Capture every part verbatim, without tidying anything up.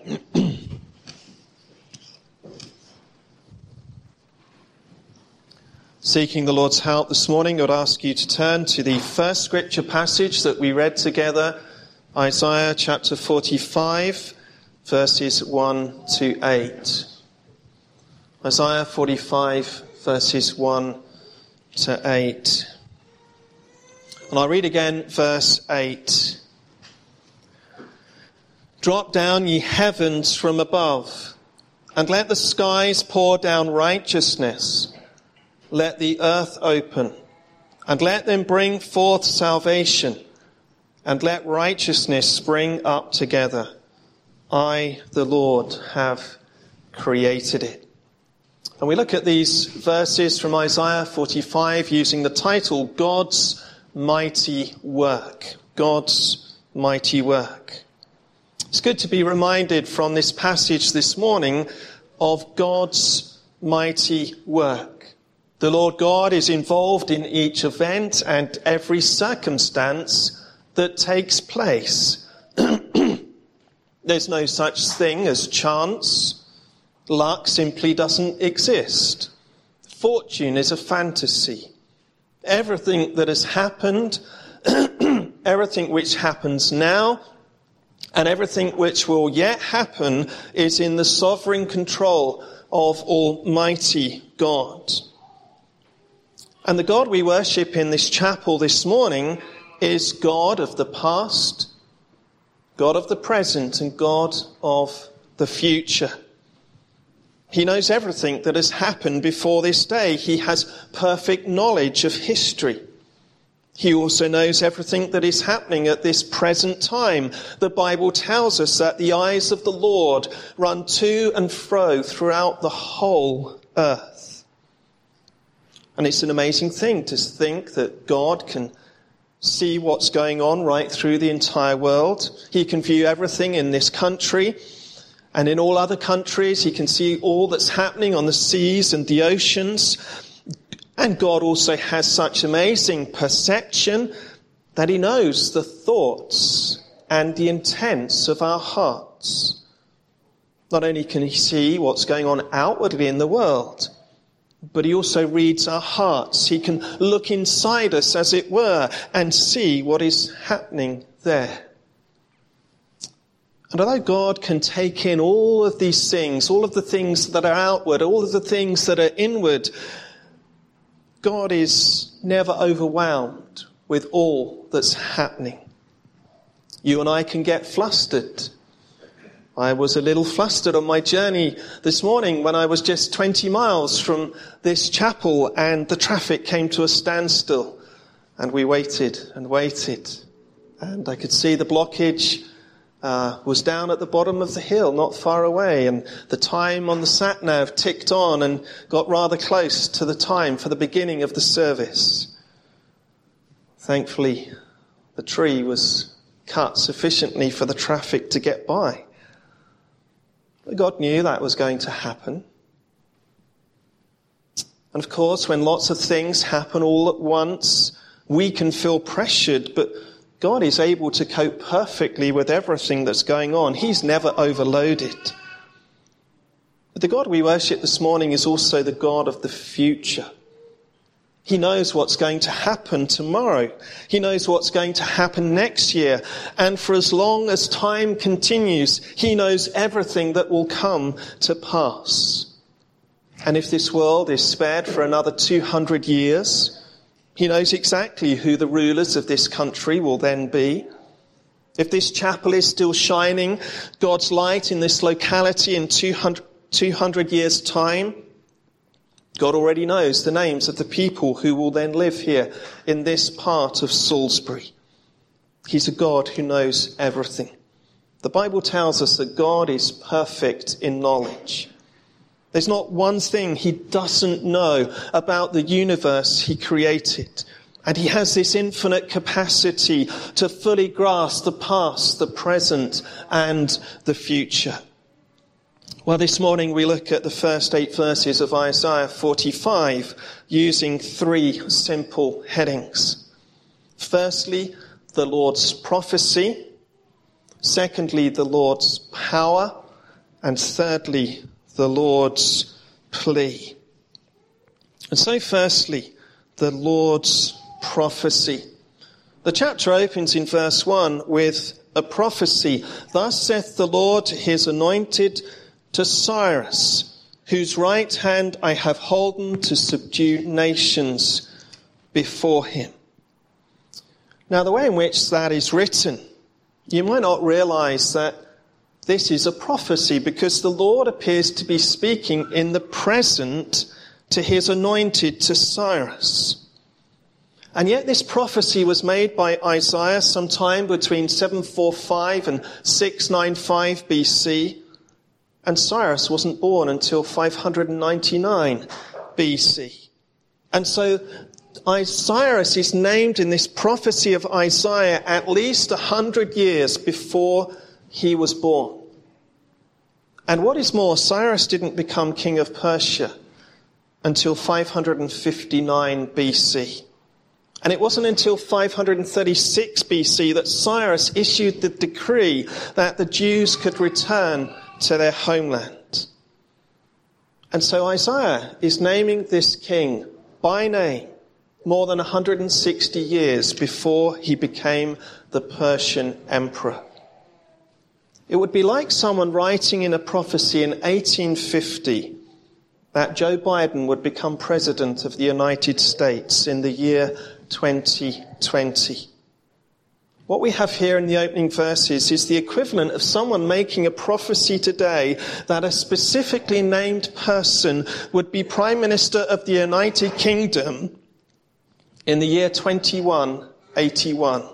Seeking the Lord's help this morning, I would ask you to turn to the first scripture passage that we read together, Isaiah chapter forty-five, verses one to eight. Isaiah forty-five, verses one to eight. And I'll read again verse eight. Drop down, ye heavens, from above, and let the skies pour down righteousness. Let the earth open, and let them bring forth salvation, and let righteousness spring up together. I, the Lord, have created it. And we look at these verses from Isaiah forty-five using the title, God's Mighty Work. God's Mighty Work. It's good to be reminded from this passage this morning of God's mighty work. The Lord God is involved in each event and every circumstance that takes place. There's no such thing as chance. Luck simply doesn't exist. Fortune is a fantasy. Everything that has happened, everything which happens now, and everything which will yet happen is in the sovereign control of Almighty God. And the God we worship in this chapel this morning is God of the past, God of the present, and God of the future. He knows everything that has happened before this day. He has perfect knowledge of history. He also knows everything that is happening at this present time. The Bible tells us that the eyes of the Lord run to and fro throughout the whole earth. And it's an amazing thing to think that God can see what's going on right through the entire world. He can view everything in this country and in all other countries. He can see all that's happening on the seas and the oceans. And God also has such amazing perception that he knows the thoughts and the intents of our hearts. Not only can he see what's going on outwardly in the world, but he also reads our hearts. He can look inside us, as it were, and see what is happening there. And although God can take in all of these things, all of the things that are outward, all of the things that are inward, God is never overwhelmed with all that's happening. You and I can get flustered. I was a little flustered on my journey this morning when I was just twenty miles from this chapel and the traffic came to a standstill and we waited and waited. And I could see the blockage uh, was down at the bottom of the hill, not far away. And the time on the sat-nav ticked on and got rather close to the time for the beginning of the service. Thankfully, the tree was cut sufficiently for the traffic to get by. But God knew that was going to happen. And of course, when lots of things happen all at once, we can feel pressured, but God is able to cope perfectly with everything that's going on. He's never overloaded. But the God we worship this morning is also the God of the future. He knows what's going to happen tomorrow. He knows what's going to happen next year. And for as long as time continues, he knows everything that will come to pass. And if this world is spared for another two hundred years, he knows exactly who the rulers of this country will then be. If this chapel is still shining God's light in this locality in two hundred years' time, God already knows the names of the people who will then live here in this part of Salisbury. He's a God who knows everything. The Bible tells us that God is perfect in knowledge. There's not one thing he doesn't know about the universe he created. And he has this infinite capacity to fully grasp the past, the present, and the future. Well, this morning we look at the first eight verses of Isaiah forty-five using three simple headings. Firstly, the Lord's prophecy. Secondly, the Lord's power. And thirdly, the Lord's plea. And so firstly, the Lord's prophecy. The chapter opens in verse one with a prophecy. Thus saith the Lord to his anointed, to Cyrus, whose right hand I have holden to subdue nations before him. Now, the way in which that is written, you might not realize that this is a prophecy, because the Lord appears to be speaking in the present to his anointed, to Cyrus. And yet this prophecy was made by Isaiah sometime between seven forty-five and six ninety-five B C. And Cyrus wasn't born until five ninety-nine B C. And so Cyrus is named in this prophecy of Isaiah at least a hundred years before he was born. And what is more, Cyrus didn't become king of Persia until five fifty-nine B C. And it wasn't until five thirty-six B C that Cyrus issued the decree that the Jews could return to their homeland. And so Isaiah is naming this king by name more than one hundred sixty years before he became the Persian emperor. It would be like someone writing in a prophecy in eighteen fifty that Joe Biden would become president of the United States in the year twenty twenty. What we have here in the opening verses is the equivalent of someone making a prophecy today that a specifically named person would be Prime Minister of the United Kingdom in the year twenty-one eighty-one.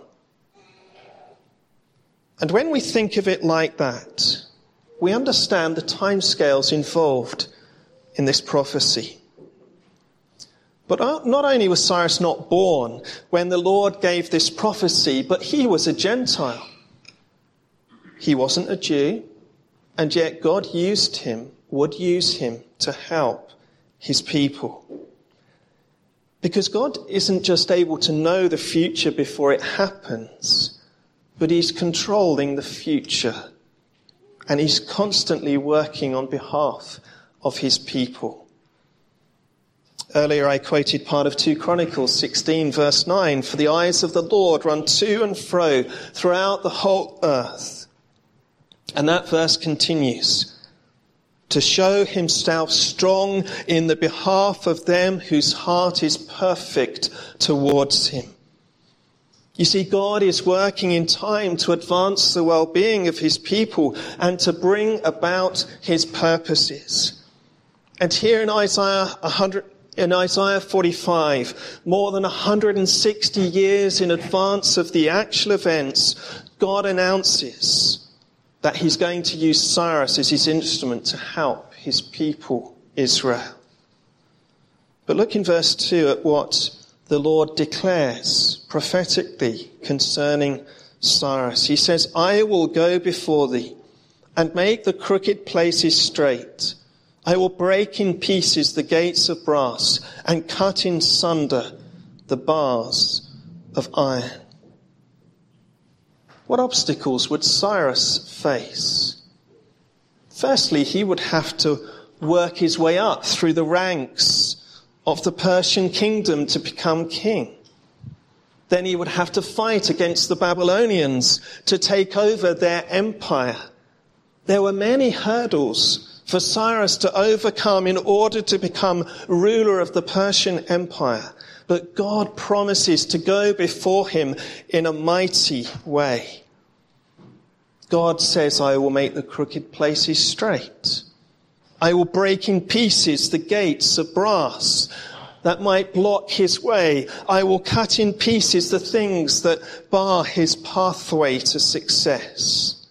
And when we think of it like that, we understand the timescales involved in this prophecy. But not only was Cyrus not born when the Lord gave this prophecy, but he was a Gentile. He wasn't a Jew, and yet God used him, would use him to help his people. Because God isn't just able to know the future before it happens, but he's controlling the future, and he's constantly working on behalf of his people. Earlier I quoted part of Second Chronicles sixteen verse nine, for the eyes of the Lord run to and fro throughout the whole earth. And that verse continues, to show himself strong in the behalf of them whose heart is perfect towards him. You see, God is working in time to advance the well-being of his people and to bring about his purposes. And here in Isaiah one hundred, in Isaiah forty-five, more than one hundred sixty years in advance of the actual events, God announces that he's going to use Cyrus as his instrument to help his people, Israel. But look in verse two at what the Lord declares prophetically concerning Cyrus. He says, I will go before thee and make the crooked places straight. I will break in pieces the gates of brass and cut in sunder the bars of iron. What obstacles would Cyrus face? Firstly, he would have to work his way up through the ranks of the Persian kingdom to become king. Then he would have to fight against the Babylonians to take over their empire. There were many hurdles for Cyrus to overcome in order to become ruler of the Persian empire. But God promises to go before him in a mighty way. God says, I will make the crooked places straight. I will break in pieces the gates of brass that might block his way. I will cut in pieces the things that bar his pathway to success.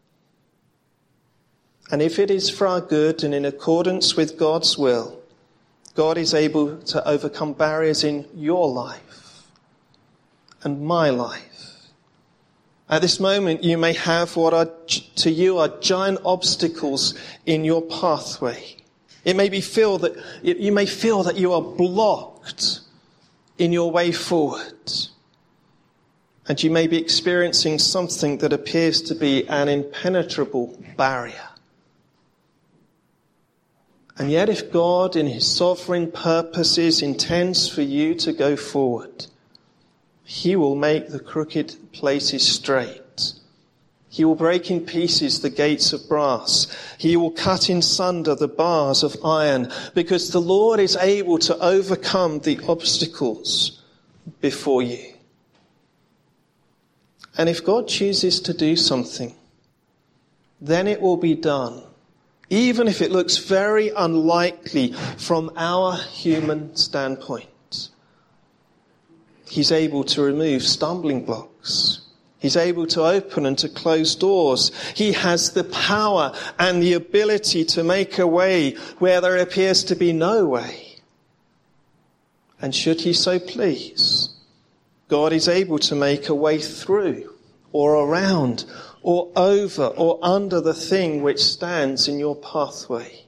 And if it is for our good and in accordance with God's will, God is able to overcome barriers in your life and my life. At this moment, you may have what are, to you are giant obstacles in your pathway. It may be feel that you may feel that you are blocked in your way forward. And you may be experiencing something that appears to be an impenetrable barrier. And yet if God in his sovereign purposes intends for you to go forward, he will make the crooked places straight. He will break in pieces the gates of brass. He will cut in sunder the bars of iron, because the Lord is able to overcome the obstacles before you. And if God chooses to do something, then it will be done, even if it looks very unlikely from our human standpoint. He's able to remove stumbling blocks. He's able to open and to close doors. He has the power and the ability to make a way where there appears to be no way. And should he so please, God is able to make a way through or around or over or under the thing which stands in your pathway.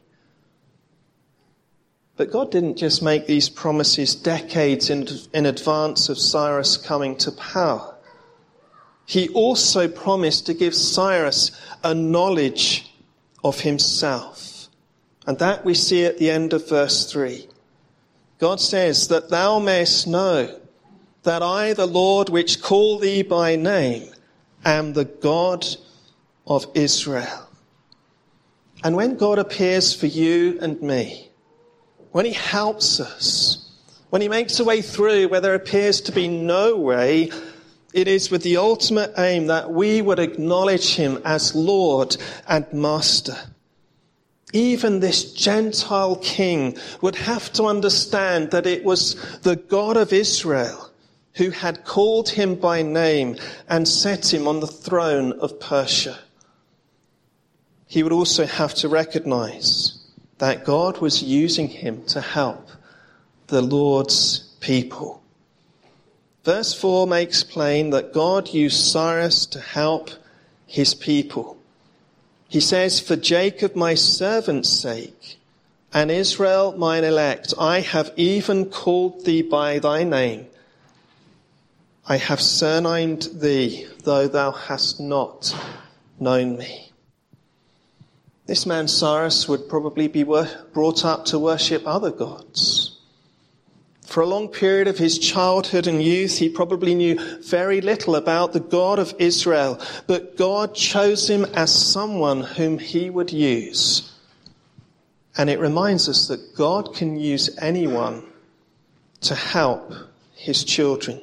But God didn't just make these promises decades in, in advance of Cyrus coming to power. He also promised to give Cyrus a knowledge of himself. And that we see at the end of verse three. God says, that thou mayest know that I, the Lord, which call thee by name, am the God of Israel. And when God appears for you and me, when he helps us, when he makes a way through where there appears to be no way, it is with the ultimate aim that we would acknowledge him as Lord and Master. Even this Gentile king would have to understand that it was the God of Israel who had called him by name and set him on the throne of Persia. He would also have to recognize that God was using him to help the Lord's people. Verse four makes plain that God used Cyrus to help his people. He says, for Jacob my servant's sake, and Israel mine elect, I have even called thee by thy name. I have surnamed thee, though thou hast not known me. This man Cyrus would probably be brought up to worship other gods. For a long period of his childhood and youth, he probably knew very little about the God of Israel, but God chose him as someone whom he would use. And it reminds us that God can use anyone to help his children.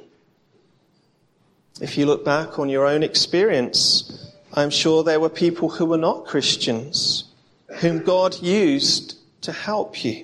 If you look back on your own experience, I'm sure there were people who were not Christians, whom God used to help you.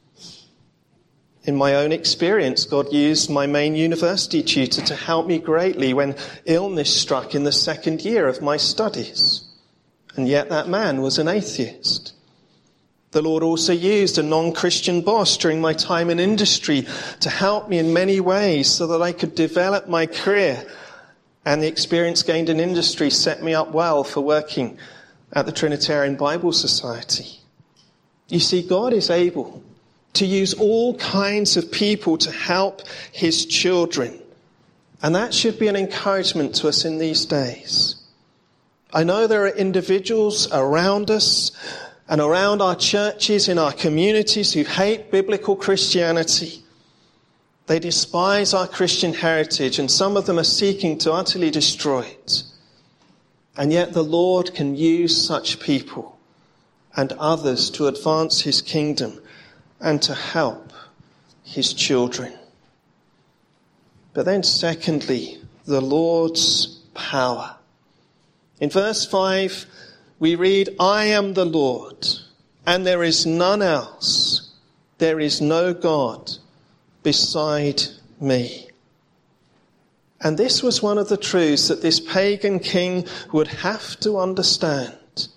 In my own experience, God used my main university tutor to help me greatly when illness struck in the second year of my studies. And yet that man was an atheist. The Lord also used a non-Christian boss during my time in industry to help me in many ways so that I could develop my career. And the experience gained in industry set me up well for working at the Trinitarian Bible Society. You see, God is able to use all kinds of people to help his children. And that should be an encouragement to us in these days. I know there are individuals around us and around our churches, in our communities, who hate biblical Christianity. They despise our Christian heritage, and some of them are seeking to utterly destroy it. And yet the Lord can use such people and others to advance his kingdom and to help his children. But then secondly, the Lord's power. In verse five, we read, I am the Lord, and there is none else. There is no God beside me. And this was one of the truths that this pagan king would have to understand.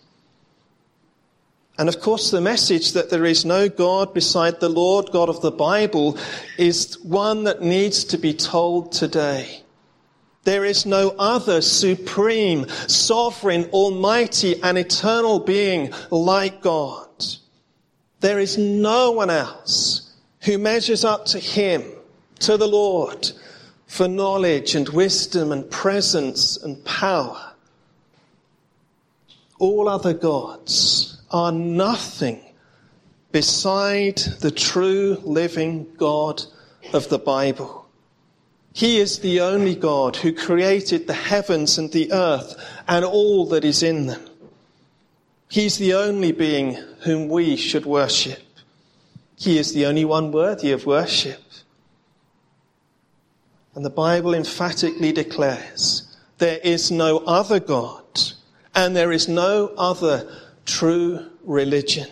And of course, the message that there is no God beside the Lord God of the Bible is one that needs to be told today. There is no other supreme, sovereign, almighty, and eternal being like God. There is no one else who measures up to him, to the Lord, for knowledge and wisdom and presence and power. All other gods are nothing beside the true living God of the Bible. He is the only God who created the heavens and the earth and all that is in them. He's the only being whom we should worship. He is the only one worthy of worship. And the Bible emphatically declares there is no other God and there is no other true religion.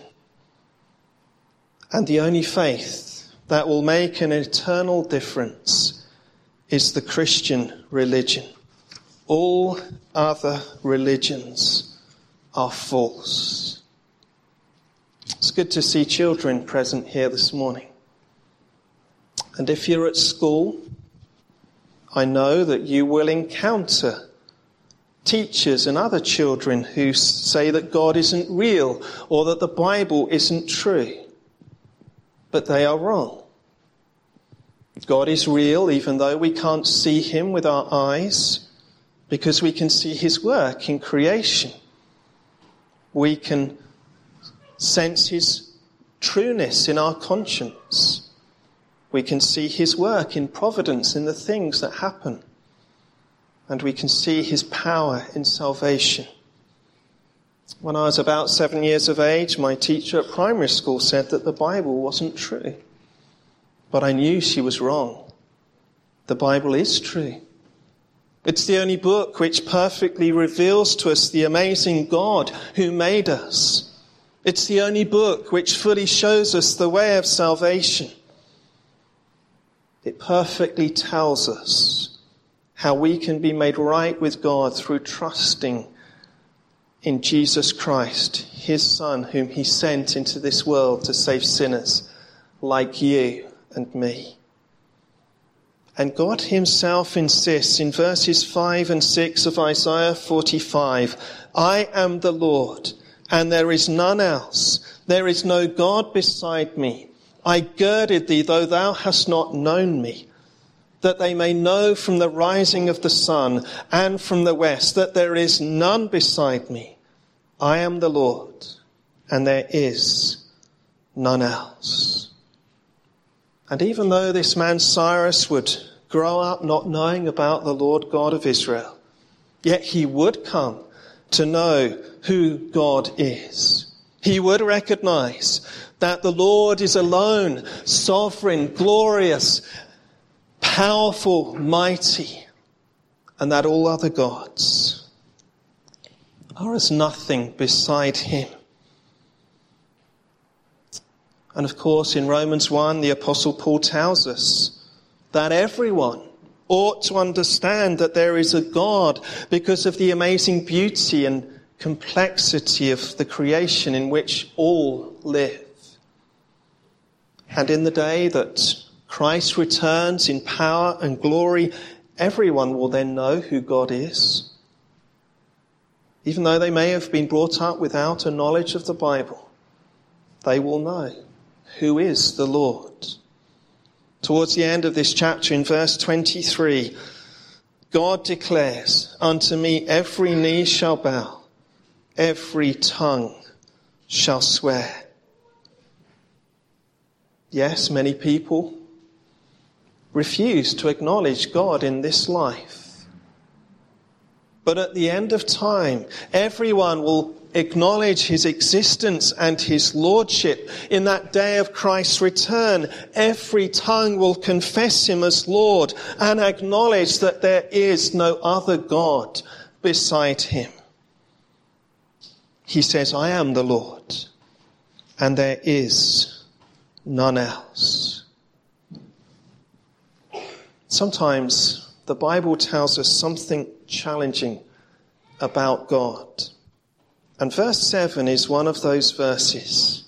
And the only faith that will make an eternal difference is the Christian religion. All other religions are false. It's good to see children present here this morning. And if you're at school, I know that you will encounter teachers and other children who say that God isn't real or that the Bible isn't true. But they are wrong. God is real even though we can't see him with our eyes, because we can see his work in creation. We can sense his trueness in our conscience. We can see his work in providence in the things that happen. And we can see his power in salvation. When I was about seven years of age, my teacher at primary school said that the Bible wasn't true. But I knew she was wrong. The Bible is true. It's the only book which perfectly reveals to us the amazing God who made us. It's the only book which fully shows us the way of salvation. It perfectly tells us how we can be made right with God through trusting in Jesus Christ, his Son, whom he sent into this world to save sinners like you and me. And God himself insists in verses five and six of Isaiah forty-five, I am the Lord, and there is none else. There is no God beside me. I girded thee, though thou hast not known me, that they may know from the rising of the sun and from the west that there is none beside me. I am the Lord, and there is none else. And even though this man Cyrus would grow up not knowing about the Lord God of Israel, yet he would come to know who God is. He would recognize that the Lord is alone, sovereign, glorious, powerful, mighty, and that all other gods are as nothing beside him. And of course, in Romans one, the Apostle Paul tells us that everyone ought to understand that there is a God because of the amazing beauty and complexity of the creation in which all live. And in the day that Christ returns in power and glory, everyone will then know who God is. Even though they may have been brought up without a knowledge of the Bible, they will know who is the Lord. Towards the end of this chapter, in verse twenty-three, God declares, unto me every knee shall bow, every tongue shall swear. Yes, many people refuse to acknowledge God in this life. But at the end of time, everyone will acknowledge his existence and his lordship. In that day of Christ's return, every tongue will confess him as Lord and acknowledge that there is no other God beside him. He says, I am the Lord, and there is none else. Sometimes the Bible tells us something challenging about God. And verse seven is one of those verses.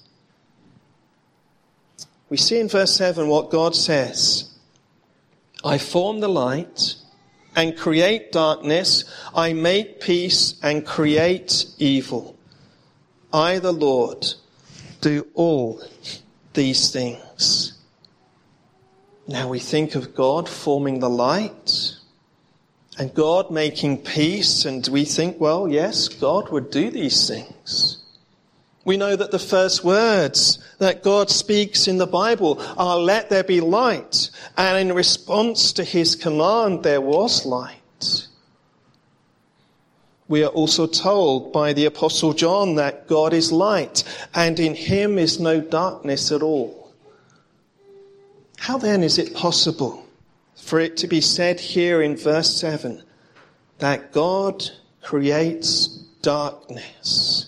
We see in verse seven what God says. I form the light and create darkness. I make peace and create evil. I, the Lord, do all these things. Now we think of God forming the light and God making peace, and we think, well, yes, God would do these things. We know that the first words that God speaks in the Bible are, "Let there be light." And in response to his command, there was light. We are also told by the Apostle John that God is light, and in him is no darkness at all. How then is it possible for it to be said here in verse seven that God creates darkness?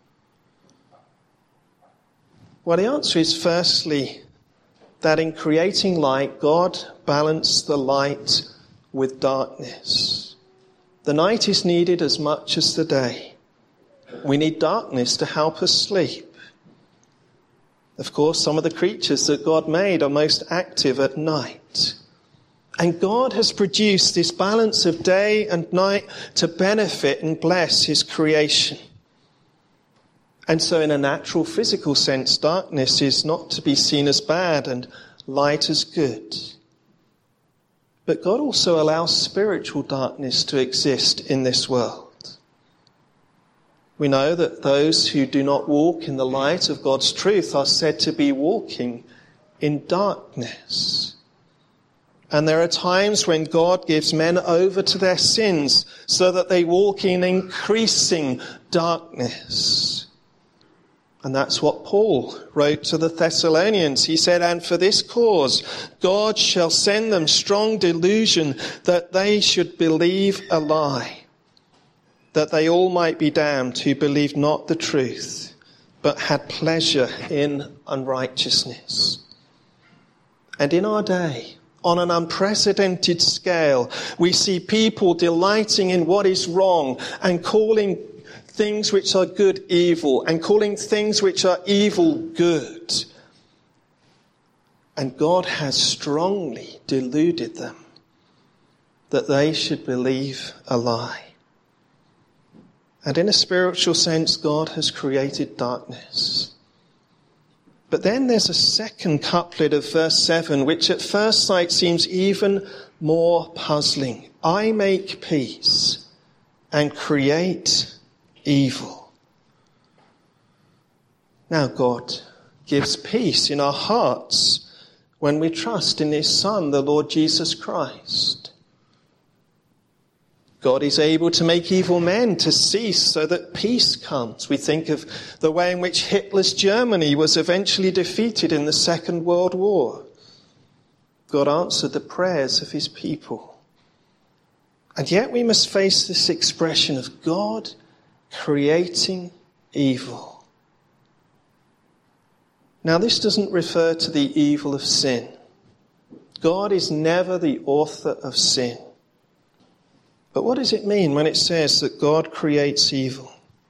Well, the answer is firstly that in creating light, God balanced the light with darkness. The night is needed as much as the day. We need darkness to help us sleep. Of course, some of the creatures that God made are most active at night. And God has produced this balance of day and night to benefit and bless his creation. And so in a natural physical sense, darkness is not to be seen as bad and light as good. But God also allows spiritual darkness to exist in this world. We know that those who do not walk in the light of God's truth are said to be walking in darkness. And there are times when God gives men over to their sins so that they walk in increasing darkness. And that's what Paul wrote to the Thessalonians. He said, "And for this cause, God shall send them strong delusion that they should believe a lie, that they all might be damned who believed not the truth, but had pleasure in unrighteousness." And in our day, on an unprecedented scale, we see people delighting in what is wrong and calling things which are good evil, and calling things which are evil good. And God has strongly deluded them that they should believe a lie. And in a spiritual sense, God has created darkness. But then there's a second couplet of verse seven, which at first sight seems even more puzzling. "I make peace and create evil." Now God gives peace in our hearts when we trust in his Son, the Lord Jesus Christ. God is able to make evil men to cease so that peace comes. We think of the way in which Hitler's Germany was eventually defeated in the Second World War. God answered the prayers of his people. And yet we must face this expression of God creating evil. Now, this doesn't refer to the evil of sin. God is never the author of sin. But what does it mean when it says that God creates evil?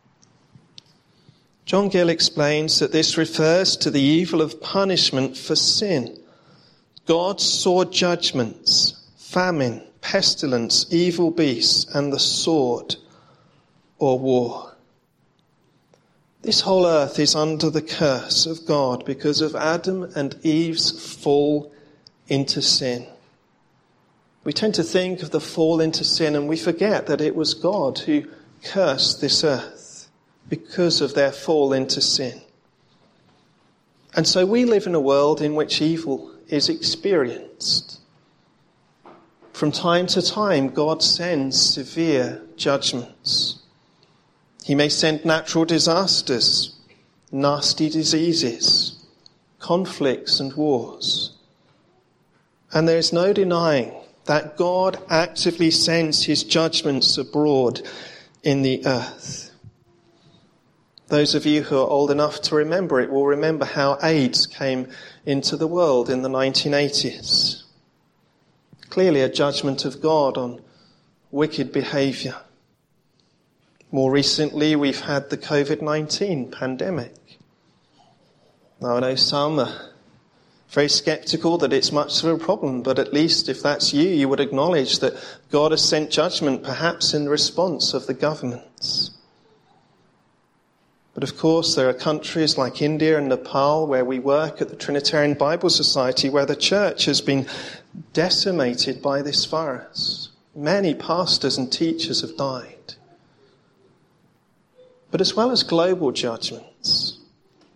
John Gill explains that this refers to the evil of punishment for sin. God saw judgments, famine, pestilence, evil beasts, and the sword or war. This whole earth is under the curse of God because of Adam and Eve's fall into sin. We tend to think of the fall into sin and we forget that it was God who cursed this earth because of their fall into sin. And so we live in a world in which evil is experienced. From time to time, God sends severe judgments. He may send natural disasters, nasty diseases, conflicts and wars. And there is no denying that God actively sends his judgments abroad in the earth. Those of you who are old enough to remember it will remember how AIDS came into the world in the nineteen eighties. Clearly a judgment of God on wicked behaviour. More recently, we've had the covid nineteen pandemic. Now, I know some are very sceptical that it's much of a problem, but at least if that's you, you would acknowledge that God has sent judgment, perhaps in response of the governments. But of course, there are countries like India and Nepal where we work at the Trinitarian Bible Society, where the church has been decimated by this virus. Many pastors and teachers have died. But as well as global judgments,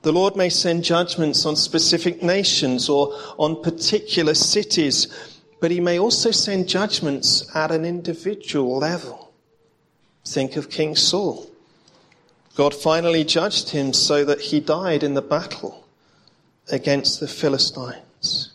The Lord may send judgments on specific nations or on particular cities, but he may also send judgments at an individual level. Think of King Saul. God finally judged him so that he died in the battle against the Philistines.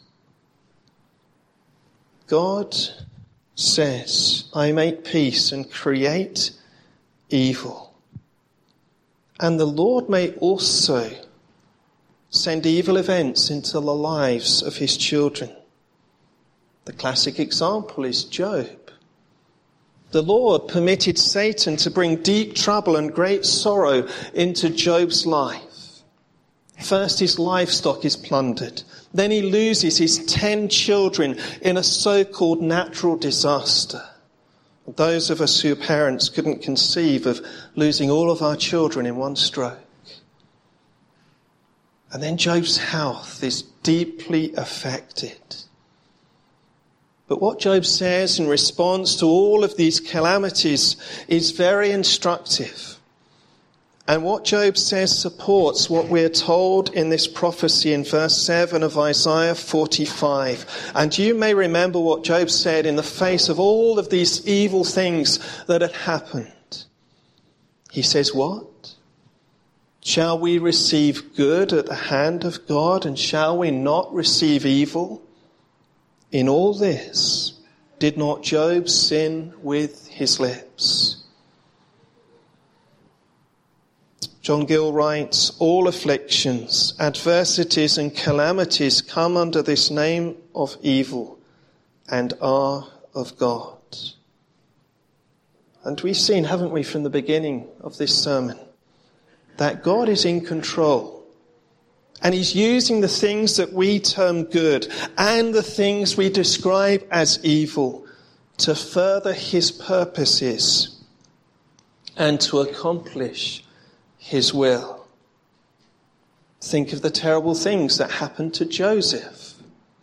God says, I make peace and create evil. And the Lord may also send evil events into the lives of his children. The classic example is Job. The Lord permitted Satan to bring deep trouble and great sorrow into Job's life. First, his livestock is plundered. Then he loses his ten children in a so-called natural disaster. Those of us who are parents couldn't conceive of losing all of our children in one stroke. And then Job's health is deeply affected. But what Job says in response to all of these calamities is very instructive. And what Job says supports what we're told in this prophecy in verse seven of Isaiah forty-five. And you may remember what Job said in the face of all of these evil things that had happened. He says, what? Shall we receive good at the hand of God, and shall we not receive evil? In all this, did not Job sin with his lips? John Gill writes, all afflictions, adversities and calamities come under this name of evil and are of God. And we've seen, haven't we, from the beginning of this sermon, that God is in control. And he's using the things that we term good and the things we describe as evil to further his purposes and to accomplish his will. Think of the terrible things that happened to Joseph.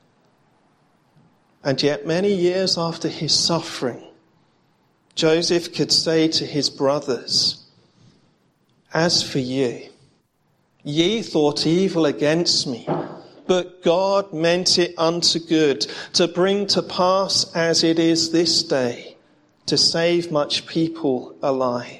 And yet many years after his suffering, Joseph could say to his brothers, as for you, ye thought evil against me, but God meant it unto good, to bring to pass as it is this day, to save much people alive.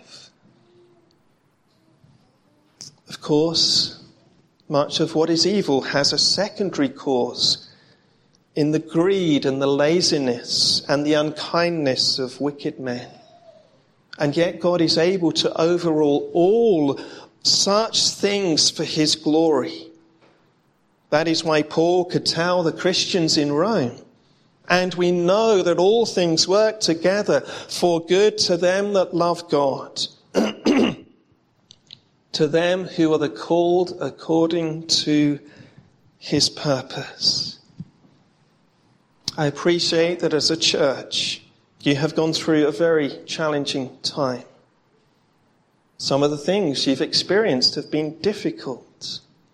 Of course, much of what is evil has a secondary cause in the greed and the laziness and the unkindness of wicked men. And yet God is able to overrule all such things for his glory. That is why Paul could tell the Christians in Rome, and we know that all things work together for good to them that love God, to them who are the called according to his purpose. I appreciate that as a church, you have gone through a very challenging time. Some of the things you've experienced have been difficult.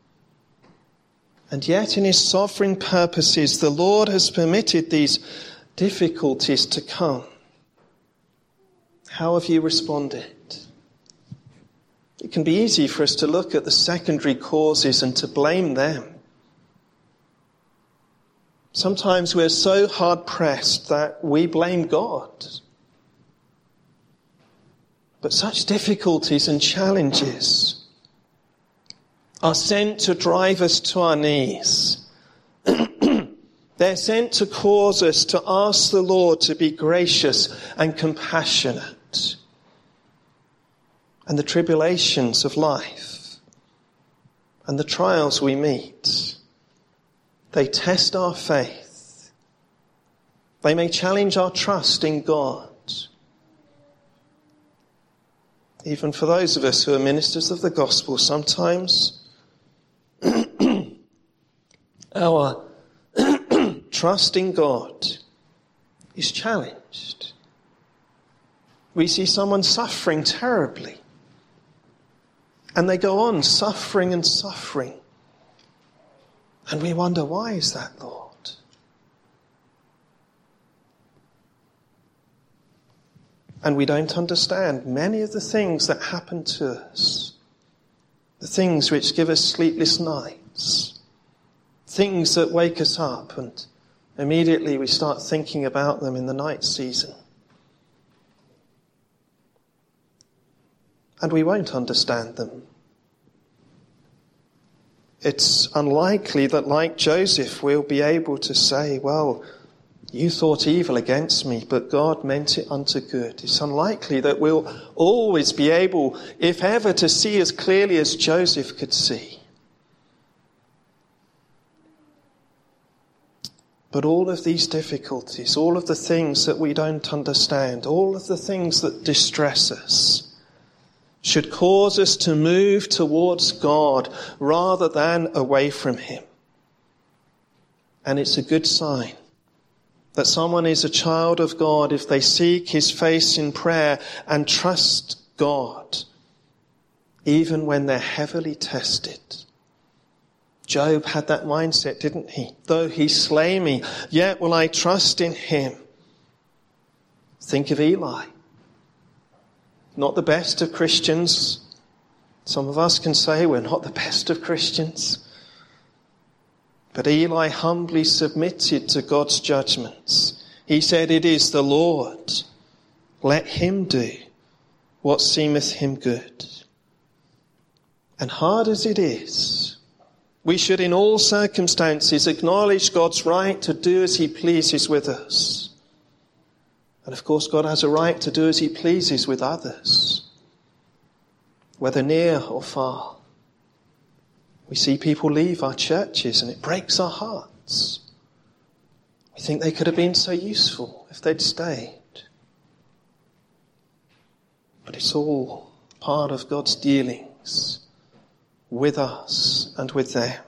And yet in his sovereign purposes, the Lord has permitted these difficulties to come. How have you responded? It can be easy for us to look at the secondary causes and to blame them. Sometimes we're so hard-pressed that we blame God. But such difficulties and challenges are sent to drive us to our knees. They're sent to cause us to ask the Lord to be gracious and compassionate. And the tribulations of life and the trials we meet, they test our faith. They may challenge our trust in God. Even for those of us who are ministers of the gospel, sometimes our trust in God is challenged. We see someone suffering terribly, and they go on suffering and suffering. And we wonder, why is that, Lord? And we don't understand many of the things that happen to us. The The things which give us sleepless nights. Things that wake us up and immediately we start thinking about them in the night season. And we won't understand them. It's unlikely that, like Joseph, we'll be able to say, well, you thought evil against me, but God meant it unto good. It's unlikely that we'll always be able, if ever, to see as clearly as Joseph could see. But all of these difficulties, all of the things that we don't understand, all of the things that distress us, should cause us to move towards God rather than away from him. And it's a good sign that someone is a child of God if they seek his face in prayer and trust God, even when they're heavily tested. Job had that mindset, didn't he? Though he slay me, yet will I trust in him. Think of Eli. Not the best of Christians. Some of us can say we're not the best of Christians. But Eli humbly submitted to God's judgments. He said, it is the Lord. Let him do what seemeth him good. And hard as it is, we should in all circumstances acknowledge God's right to do as he pleases with us. And of course, God has a right to do as he pleases with others, whether near or far. We see people leave our churches and it breaks our hearts. We think they could have been so useful if they'd stayed. But it's all part of God's dealings with us and with them.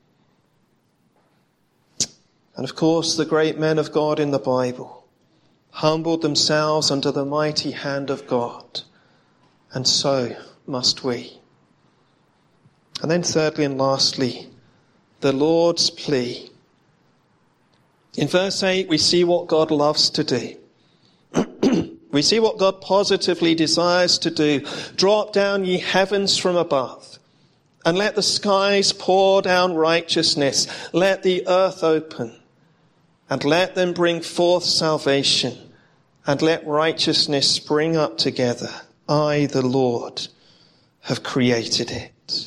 And of course, the great men of God in the Bible humbled themselves under the mighty hand of God. And so must we. And then thirdly and lastly, the Lord's plea. In verse eight, we see what God loves to do. We see what God positively desires to do. Drop down ye heavens from above, and let the skies pour down righteousness. Let the earth open, and let them bring forth salvation, and let righteousness spring up together. I, the Lord, have created it.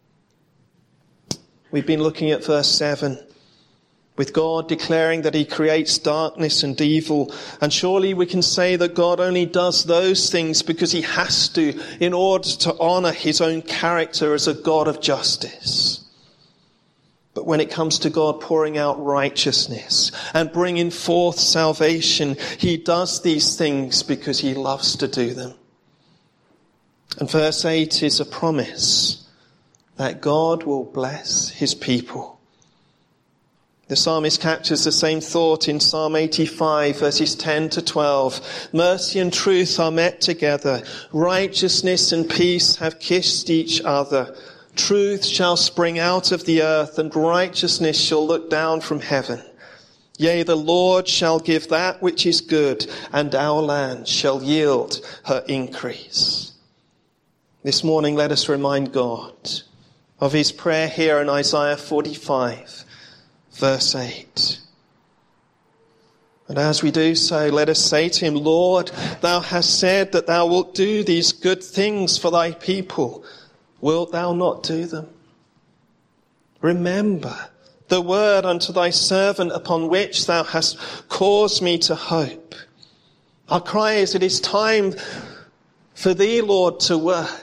We've been looking at verse seven, with God declaring that he creates darkness and evil. And surely we can say that God only does those things because he has to in order to honor his own character as a God of justice. But when it comes to God pouring out righteousness and bringing forth salvation, he does these things because he loves to do them. And verse eight is a promise that God will bless his people. The psalmist captures the same thought in Psalm eighty-five, verses ten to twelve. Mercy and truth are met together. Righteousness and peace have kissed each other. Truth shall spring out of the earth, and righteousness shall look down from heaven. Yea, the Lord shall give that which is good, and our land shall yield her increase. This morning, let us remind God of his prayer here in Isaiah forty-five, verse eight. And as we do so, let us say to him, Lord, thou hast said that thou wilt do these good things for thy people. Wilt thou not do them? Remember the word unto thy servant upon which thou hast caused me to hope. Our cry is, it is time for thee, Lord, to work.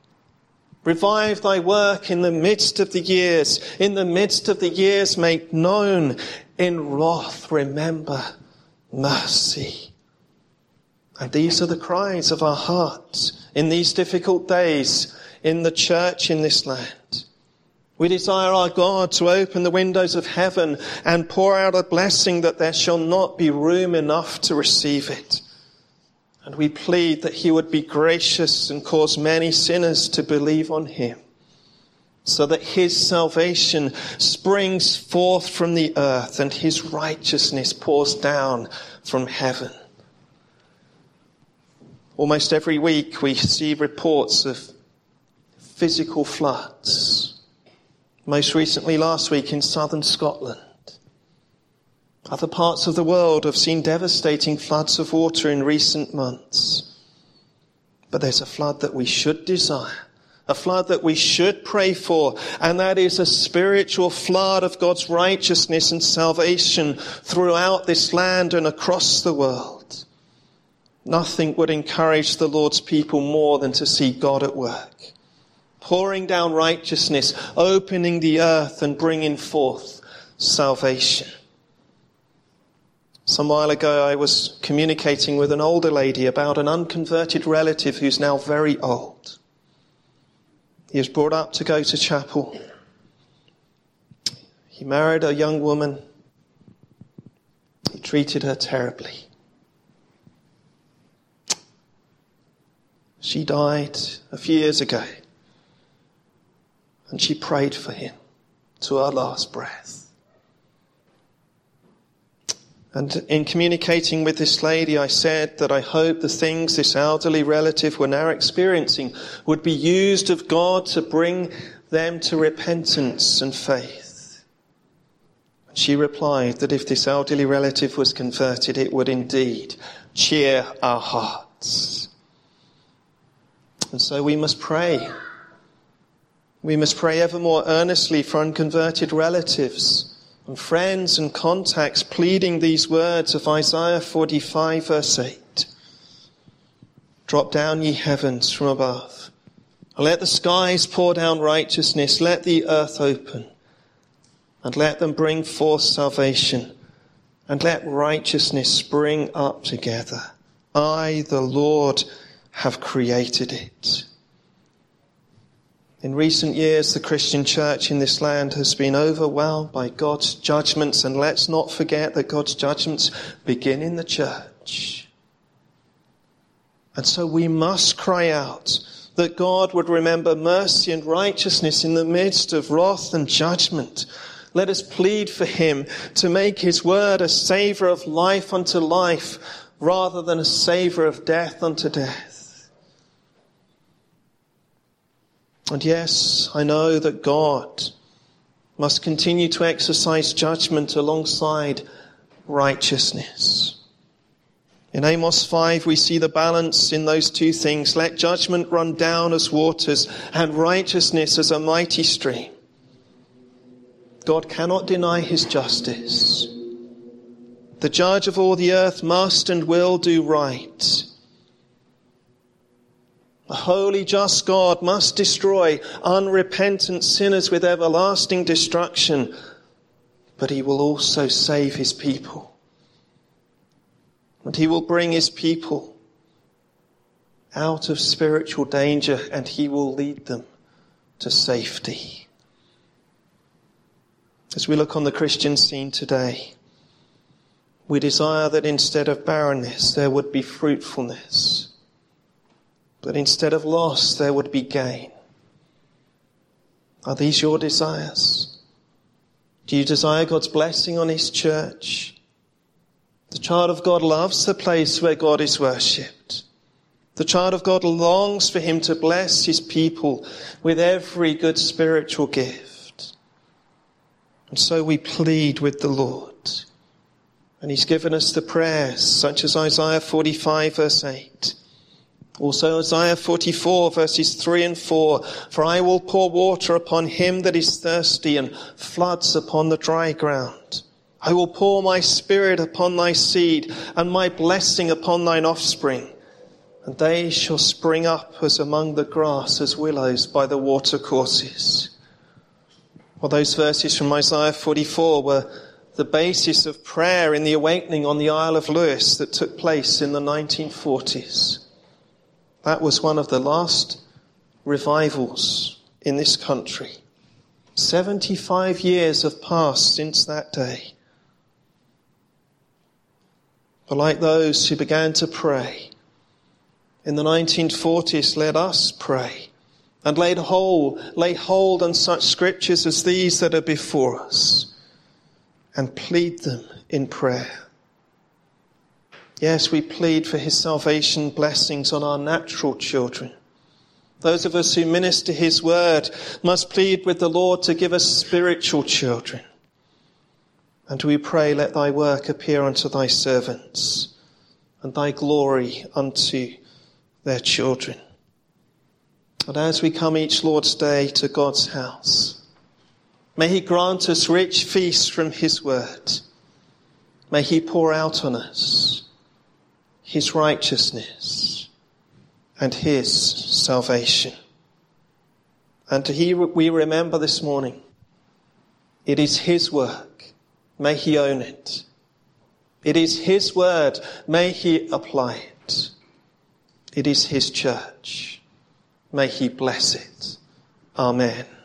Revive thy work in the midst of the years. In the midst of the years, make known in wrath, remember mercy. And these are the cries of our hearts in these difficult days in the church in this land. We desire our God to open the windows of heaven and pour out a blessing that there shall not be room enough to receive it. And we plead that he would be gracious and cause many sinners to believe on him, so that his salvation springs forth from the earth and his righteousness pours down from heaven. Almost every week we see reports of physical floods. Most recently last week in southern Scotland. Other parts of the world have seen devastating floods of water in recent months. But there's a flood that we should desire, a flood that we should pray for, and that is a spiritual flood of God's righteousness and salvation throughout this land and across the world. Nothing would encourage the Lord's people more than to see God at work, pouring down righteousness, opening the earth and bringing forth salvation. Some while ago I was communicating with an older lady about an unconverted relative who's now very old. He was brought up to go to chapel. He married a young woman. He treated her terribly. She died a few years ago. And she prayed for him to her last breath. And in communicating with this lady, I said that I hope the things this elderly relative were now experiencing would be used of God to bring them to repentance and faith. She replied that if this elderly relative was converted, it would indeed cheer our hearts. And so we must pray. We must pray ever more earnestly for unconverted relatives and friends and contacts, pleading these words of Isaiah forty-five verse eight. Drop down, ye heavens, from above, and let the skies pour down righteousness. Let the earth open, and let them bring forth salvation, and let righteousness spring up together. I, the Lord, have created it. In recent years, the Christian church in this land has been overwhelmed by God's judgments, and let's not forget that God's judgments begin in the church. And so we must cry out that God would remember mercy and righteousness in the midst of wrath and judgment. Let us plead for him to make his word a savour of life unto life rather than a savour of death unto death. And yes, I know that God must continue to exercise judgment alongside righteousness. In Amos five, we see the balance in those two things. Let judgment run down as waters and righteousness as a mighty stream. God cannot deny his justice. The judge of all the earth must and will do right. A holy, just God must destroy unrepentant sinners with everlasting destruction, but he will also save his people. And he will bring his people out of spiritual danger, and he will lead them to safety. As we look on the Christian scene today, we desire that instead of barrenness, there would be fruitfulness. That instead of loss, there would be gain. Are these your desires? Do you desire God's blessing on his church? The child of God loves the place where God is worshipped. The child of God longs for him to bless his people with every good spiritual gift. And so we plead with the Lord. And he's given us the prayers, such as Isaiah forty-five verse eight. Also Isaiah forty-four verses three and four. For I will pour water upon him that is thirsty, and floods upon the dry ground. I will pour my spirit upon thy seed, and my blessing upon thine offspring. And they shall spring up as among the grass, as willows by the watercourses. Well, those verses from Isaiah forty-four were the basis of prayer in the awakening on the Isle of Lewis that took place in the nineteen forties. That was one of the last revivals in this country. seventy-five years have passed since that day. But like those who began to pray in the nineteen forties, let us pray and lay hold, lay hold on such scriptures as these that are before us and plead them in prayer. Yes, we plead for his salvation blessings on our natural children, Those of us who minister his word must plead with the Lord to give us spiritual children. And we pray, let thy work appear unto thy servants, and thy glory unto their children. And as we come each Lord's Day to God's house, may he grant us rich feasts from his word. May he pour out on us his righteousness and his salvation. And to he we remember this morning, it is his work. May he own it. It is his word. May he apply it. It is his church. May he bless it. Amen.